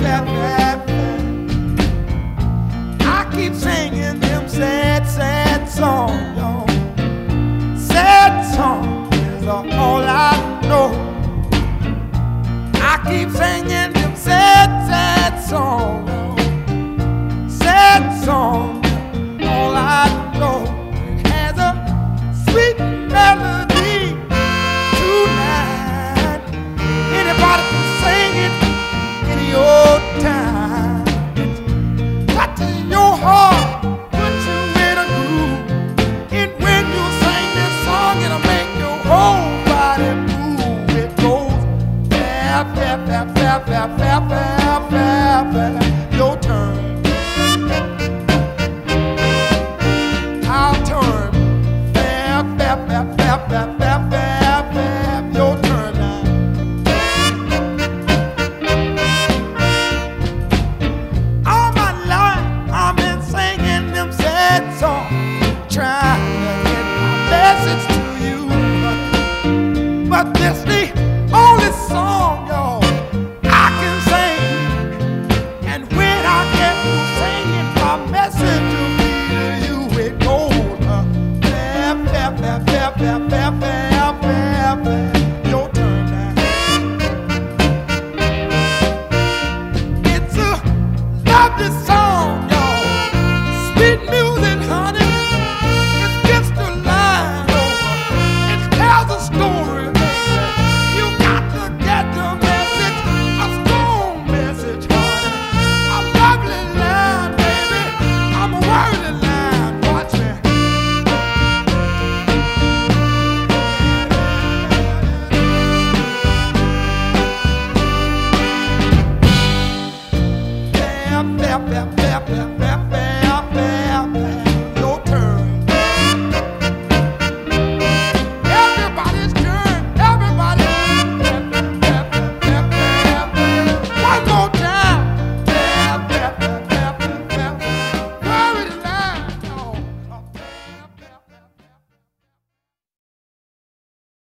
fair, fair, fair. I keep singing them sad, sad songs, y'all. Sad songs is all I know. I keep singing them sad, sad songs, y'all. Sad songs, all I know. It has a sweet melody tonight. Anybody can sing it any old time. It's touching your heart, put you in a groove. And when you sing this song, it'll make your whole body move. It goes fair, fair, fair, fair, fair, fair, fair, fair, fair.